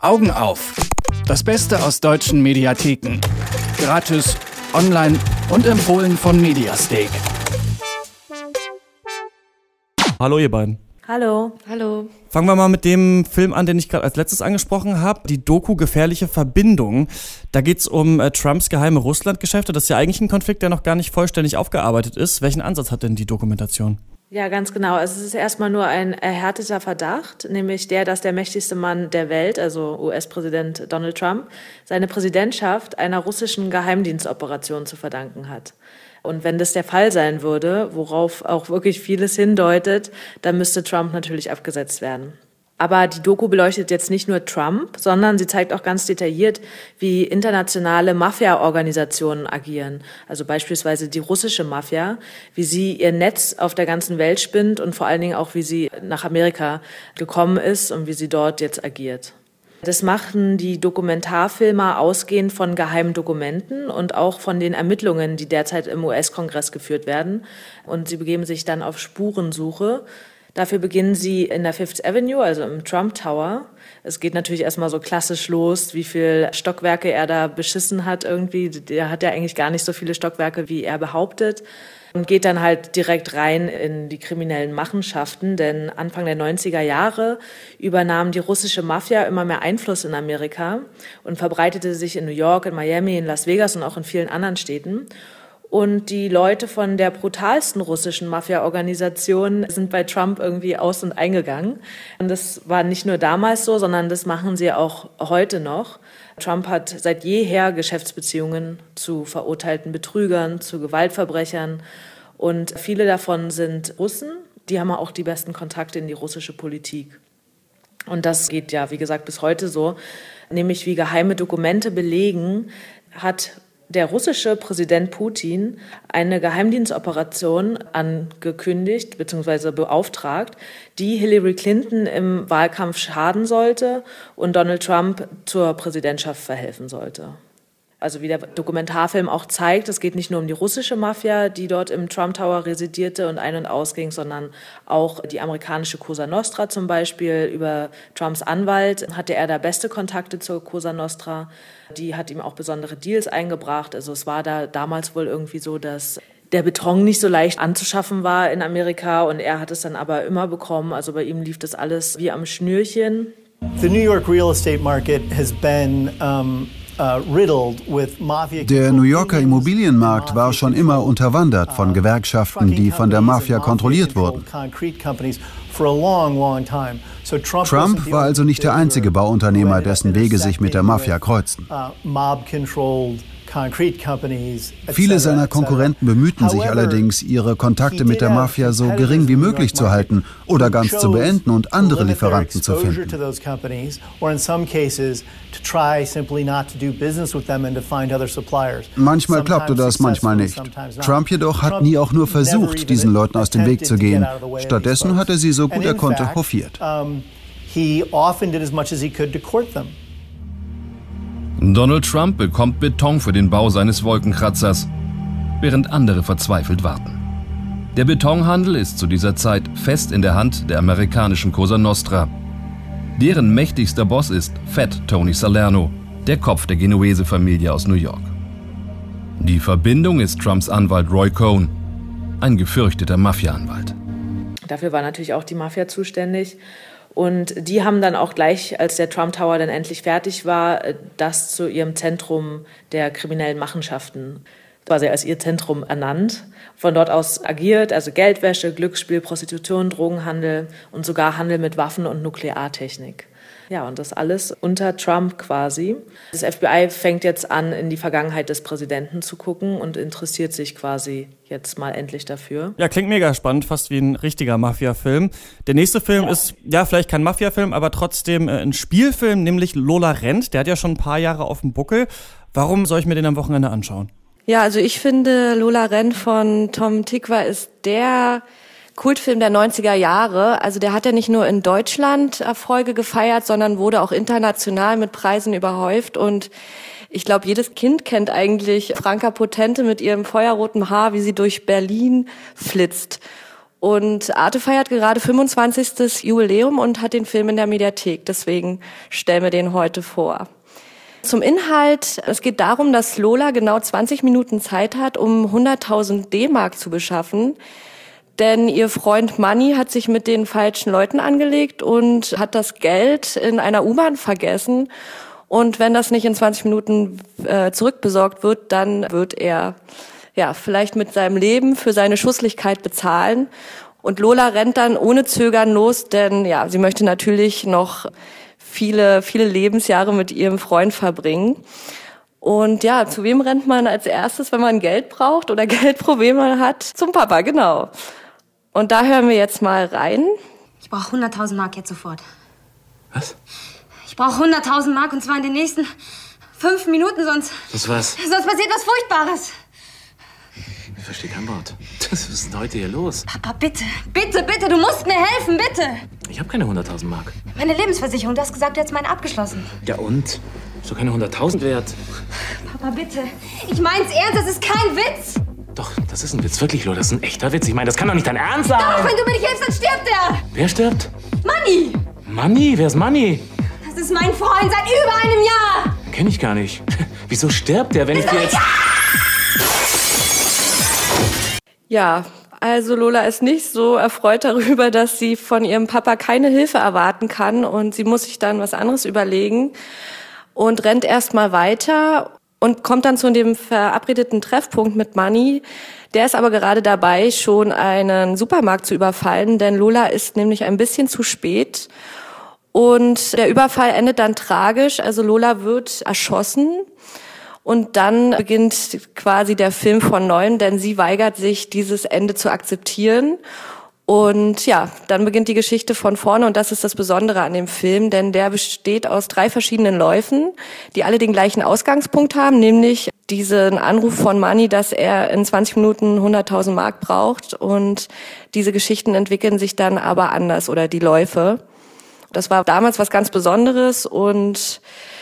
Augen auf. Das Beste aus deutschen Mediatheken. Gratis, online und empfohlen von Mediasteak. Hallo ihr beiden. Hallo. Hallo. Fangen wir mal mit dem Film an, den ich gerade als letztes angesprochen habe. Die Doku Gefährliche Verbindung. Da geht's um Trumps geheime Russlandgeschäfte. Das ist ja eigentlich ein Konflikt, der noch gar nicht vollständig aufgearbeitet ist. Welchen Ansatz hat denn die Dokumentation? Ja, ganz genau. Also es ist erstmal nur ein erhärteter Verdacht, nämlich der, dass der mächtigste Mann der Welt, also US-Präsident Donald Trump, seine Präsidentschaft einer russischen Geheimdienstoperation zu verdanken hat. Und wenn das der Fall sein würde, worauf auch wirklich vieles hindeutet, dann müsste Trump natürlich abgesetzt werden. Aber die Doku beleuchtet jetzt nicht nur Trump, sondern sie zeigt auch ganz detailliert, wie internationale Mafia-Organisationen agieren. Also beispielsweise die russische Mafia, wie sie ihr Netz auf der ganzen Welt spinnt und vor allen Dingen auch, wie sie nach Amerika gekommen ist und wie sie dort jetzt agiert. Das machen die Dokumentarfilmer ausgehend von geheimen Dokumenten und auch von den Ermittlungen, die derzeit im US-Kongress geführt werden. Und sie begeben sich dann auf Spurensuche. Dafür beginnen sie in der Fifth Avenue, also im Trump Tower. Es geht natürlich erstmal so klassisch los, wie viel Stockwerke er da beschissen hat irgendwie. Der hat ja eigentlich gar nicht so viele Stockwerke, wie er behauptet. Und geht dann halt direkt rein in die kriminellen Machenschaften, denn Anfang der 90er Jahre übernahm die russische Mafia immer mehr Einfluss in Amerika und verbreitete sich in New York, in Miami, in Las Vegas und auch in vielen anderen Städten. Und die Leute von der brutalsten russischen Mafia-Organisation sind bei Trump irgendwie aus- und eingegangen. Und das war nicht nur damals so, sondern das machen sie auch heute noch. Trump hat seit jeher Geschäftsbeziehungen zu verurteilten Betrügern, zu Gewaltverbrechern. Und viele davon sind Russen. Die haben auch die besten Kontakte in die russische Politik. Und das geht ja, wie gesagt, bis heute so. Nämlich wie geheime Dokumente belegen, hat der russische Präsident Putin eine Geheimdienstoperation angekündigt bzw. beauftragt, die Hillary Clinton im Wahlkampf schaden sollte und Donald Trump zur Präsidentschaft verhelfen sollte. Also wie der Dokumentarfilm auch zeigt, es geht nicht nur um die russische Mafia, die dort im Trump Tower residierte und ein- und ausging, sondern auch die amerikanische Cosa Nostra zum Beispiel. Über Trumps Anwalt hatte er da beste Kontakte zur Cosa Nostra. Die hat ihm auch besondere Deals eingebracht. Also es war da damals wohl irgendwie so, dass der Beton nicht so leicht anzuschaffen war in Amerika und er hat es dann aber immer bekommen. Also bei ihm lief das alles wie am Schnürchen. The New York real estate market has been Der New Yorker Immobilienmarkt war schon immer unterwandert von Gewerkschaften, die von der Mafia kontrolliert wurden. Trump war also nicht der einzige Bauunternehmer, dessen Wege sich mit der Mafia kreuzten. Viele seiner Konkurrenten bemühten sich allerdings, ihre Kontakte mit der Mafia so gering wie möglich zu halten oder ganz zu beenden und andere Lieferanten zu finden. Manchmal klappte das, manchmal nicht. Trump jedoch hat nie auch nur versucht, diesen Leuten aus dem Weg zu gehen. Stattdessen hat er sie so gut er konnte hofiert. Donald Trump bekommt Beton für den Bau seines Wolkenkratzers, während andere verzweifelt warten. Der Betonhandel ist zu dieser Zeit fest in der Hand der amerikanischen Cosa Nostra. Deren mächtigster Boss ist Fat Tony Salerno, der Kopf der Genovese-Familie aus New York. Die Verbindung ist Trumps Anwalt Roy Cohn, ein gefürchteter Mafia-Anwalt. Dafür war natürlich auch die Mafia zuständig. Und die haben dann auch gleich, als der Trump Tower dann endlich fertig war, das zu ihrem Zentrum der kriminellen Machenschaften, quasi als ihr Zentrum ernannt. Von dort aus agiert, also Geldwäsche, Glücksspiel, Prostitution, Drogenhandel und sogar Handel mit Waffen und Nukleartechnik. Ja, und das alles unter Trump quasi. Das FBI fängt jetzt an, in die Vergangenheit des Präsidenten zu gucken und interessiert sich quasi jetzt mal endlich dafür. Ja, klingt mega spannend, fast wie ein richtiger Mafia-Film. Der nächste Film ist, ja, vielleicht kein Mafia-Film, aber trotzdem ein Spielfilm, nämlich Lola rennt. Der hat ja schon ein paar Jahre auf dem Buckel. Warum soll ich mir den am Wochenende anschauen? Ja, also ich finde, Lola rennt von Tom Tykwer ist der Kultfilm der 90er Jahre. Also der hat ja nicht nur in Deutschland Erfolge gefeiert, sondern wurde auch international mit Preisen überhäuft. Und ich glaube, jedes Kind kennt eigentlich Franka Potente mit ihrem feuerroten Haar, wie sie durch Berlin flitzt. Und Arte feiert gerade 25. Jubiläum und hat den Film in der Mediathek. Deswegen stellen wir den heute vor. Zum Inhalt. Es geht darum, dass Lola genau 20 Minuten Zeit hat, um 100.000 D-Mark zu beschaffen. Denn ihr Freund Manny hat sich mit den falschen Leuten angelegt und hat das Geld in einer U-Bahn vergessen. Und wenn das nicht in 20 Minuten zurückbesorgt wird, dann wird er vielleicht mit seinem Leben für seine Schusslichkeit bezahlen. Und Lola rennt dann ohne Zögern los, denn sie möchte natürlich noch viele, viele Lebensjahre mit ihrem Freund verbringen. Und zu wem rennt man als erstes, wenn man Geld braucht oder Geldprobleme hat? Zum Papa, genau. Und da hören wir jetzt mal rein. Ich brauche 100.000 Mark jetzt sofort. Was? Ich brauche 100.000 Mark und zwar in den nächsten 5 Minuten, sonst... Das was? Sonst passiert was Furchtbares. Ich verstehe kein Wort. Was ist denn heute hier los? Papa, bitte, bitte, bitte, du musst mir helfen, bitte. Ich habe keine 100.000 Mark. Meine Lebensversicherung, du hast gesagt, du hättest meine abgeschlossen. Ja und? Ist doch keine 100.000 wert. Papa, bitte. Ich mein's ernst, das ist kein Witz. Doch, das ist ein Witz, wirklich, Lo. Das ist ein echter Witz. Ich meine, das kann doch nicht dein Ernst sein. Doch, wenn du mir nicht hilfst, dann stirbt er. Wer stirbt? Manny. Manny? Wer ist Manny? Das ist mein Freund seit über einem Jahr. Kenn ich gar nicht. Wieso stirbt der, wenn ich dir jetzt... Ja, also Lola ist nicht so erfreut darüber, dass sie von ihrem Papa keine Hilfe erwarten kann und sie muss sich dann was anderes überlegen und rennt erstmal weiter und kommt dann zu dem verabredeten Treffpunkt mit Manny. Der ist aber gerade dabei, schon einen Supermarkt zu überfallen, denn Lola ist nämlich ein bisschen zu spät. Und der Überfall endet dann tragisch, also Lola wird erschossen. Und dann beginnt quasi der Film von neuem, denn sie weigert sich, dieses Ende zu akzeptieren. Und dann beginnt die Geschichte von vorne und das ist das Besondere an dem Film, denn der besteht aus 3 verschiedenen Läufen, die alle den gleichen Ausgangspunkt haben, nämlich diesen Anruf von Manny, dass er in 20 Minuten 100.000 Mark braucht und diese Geschichten entwickeln sich dann aber anders oder die Läufe. Das war damals was ganz Besonderes und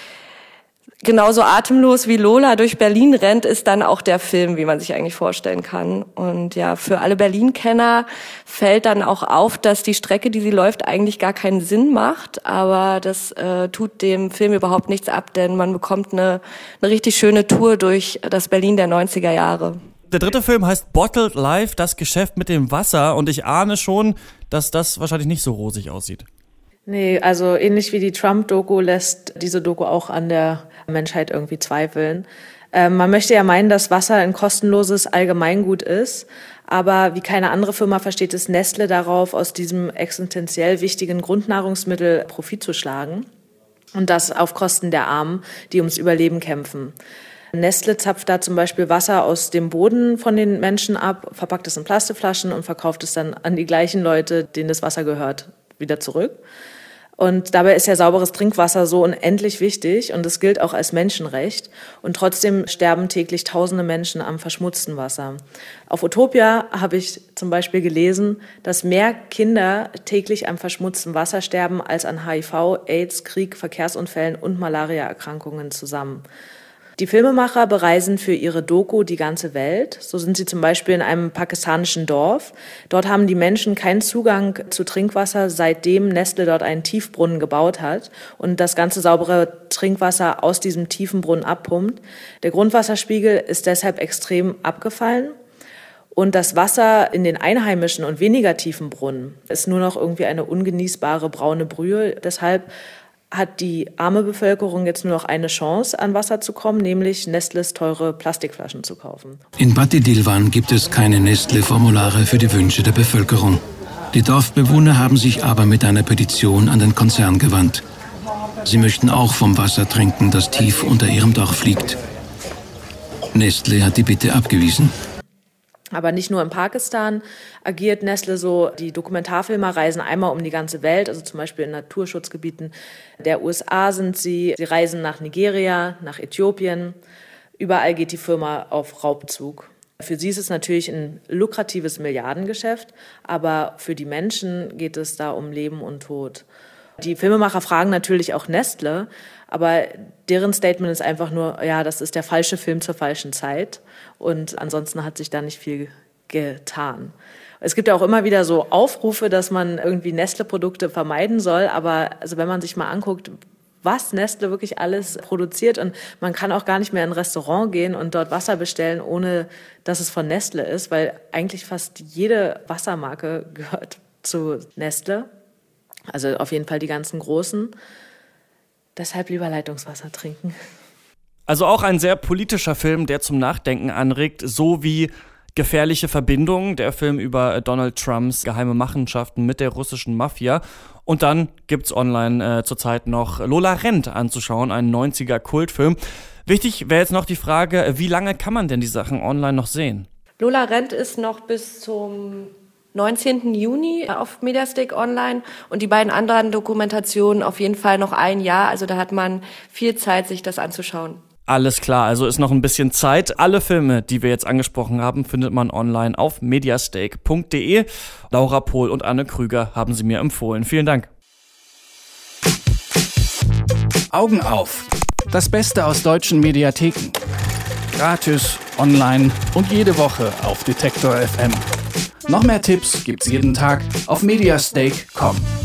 genauso atemlos wie Lola durch Berlin rennt, ist dann auch der Film, wie man sich eigentlich vorstellen kann. Und für alle Berlin-Kenner fällt dann auch auf, dass die Strecke, die sie läuft, eigentlich gar keinen Sinn macht. Aber das tut dem Film überhaupt nichts ab, denn man bekommt eine richtig schöne Tour durch das Berlin der 90er Jahre. Der dritte Film heißt Bottled Life, das Geschäft mit dem Wasser. Und ich ahne schon, dass das wahrscheinlich nicht so rosig aussieht. Nee, also ähnlich wie die Trump-Doku lässt diese Doku auch an der Menschheit irgendwie zweifeln. Man möchte ja meinen, dass Wasser ein kostenloses Allgemeingut ist, aber wie keine andere Firma versteht es Nestle darauf, aus diesem existenziell wichtigen Grundnahrungsmittel Profit zu schlagen und das auf Kosten der Armen, die ums Überleben kämpfen. Nestle zapft da zum Beispiel Wasser aus dem Boden von den Menschen ab, verpackt es in Plastikflaschen und verkauft es dann an die gleichen Leute, denen das Wasser gehört, wieder zurück. Und dabei ist ja sauberes Trinkwasser so unendlich wichtig und es gilt auch als Menschenrecht. Und trotzdem sterben täglich tausende Menschen am verschmutzten Wasser. Auf Utopia habe ich zum Beispiel gelesen, dass mehr Kinder täglich am verschmutzten Wasser sterben als an HIV, AIDS, Krieg, Verkehrsunfällen und Malariaerkrankungen zusammen. Die Filmemacher bereisen für ihre Doku die ganze Welt. So sind sie zum Beispiel in einem pakistanischen Dorf. Dort haben die Menschen keinen Zugang zu Trinkwasser, seitdem Nestle dort einen Tiefbrunnen gebaut hat und das ganze saubere Trinkwasser aus diesem tiefen Brunnen abpumpt. Der Grundwasserspiegel ist deshalb extrem abgefallen. Und das Wasser in den einheimischen und weniger tiefen Brunnen ist nur noch irgendwie eine ungenießbare braune Brühe. Deshalb hat die arme Bevölkerung jetzt nur noch eine Chance, an Wasser zu kommen, nämlich Nestles teure Plastikflaschen zu kaufen. In Bati Dilwan gibt es keine Nestle-Formulare für die Wünsche der Bevölkerung. Die Dorfbewohner haben sich aber mit einer Petition an den Konzern gewandt. Sie möchten auch vom Wasser trinken, das tief unter ihrem Dorf liegt. Nestle hat die Bitte abgewiesen. Aber nicht nur in Pakistan agiert Nestle so. Die Dokumentarfilmer reisen einmal um die ganze Welt, also zum Beispiel in Naturschutzgebieten der USA sind sie. Sie reisen nach Nigeria, nach Äthiopien. Überall geht die Firma auf Raubzug. Für sie ist es natürlich ein lukratives Milliardengeschäft, aber für die Menschen geht es da um Leben und Tod. Die Filmemacher fragen natürlich auch Nestle, aber deren Statement ist einfach nur, ja, das ist der falsche Film zur falschen Zeit. Und ansonsten hat sich da nicht viel getan. Es gibt ja auch immer wieder so Aufrufe, dass man irgendwie Nestle-Produkte vermeiden soll, aber also wenn man sich mal anguckt, was Nestle wirklich alles produziert, und man kann auch gar nicht mehr in ein Restaurant gehen und dort Wasser bestellen, ohne dass es von Nestle ist, weil eigentlich fast jede Wassermarke gehört zu Nestle, also auf jeden Fall die ganzen großen. Deshalb lieber Leitungswasser trinken. Also auch ein sehr politischer Film, der zum Nachdenken anregt, so wie Gefährliche Verbindungen, der Film über Donald Trumps geheime Machenschaften mit der russischen Mafia. Und dann gibt's online zurzeit noch Lola Rent anzuschauen, ein 90er-Kultfilm. Wichtig wäre jetzt noch die Frage, wie lange kann man denn die Sachen online noch sehen? Lola Rent ist noch bis zum 19. Juni auf Mediastick online und die beiden anderen Dokumentationen auf jeden Fall noch ein Jahr. Also da hat man viel Zeit, sich das anzuschauen. Alles klar, also ist noch ein bisschen Zeit. Alle Filme, die wir jetzt angesprochen haben, findet man online auf mediastake.de. Laura Pohl und Anne Krüger haben sie mir empfohlen. Vielen Dank. Augen auf. Das Beste aus deutschen Mediatheken. Gratis, online und jede Woche auf Detektor FM. Noch mehr Tipps gibt's jeden Tag auf mediastake.com.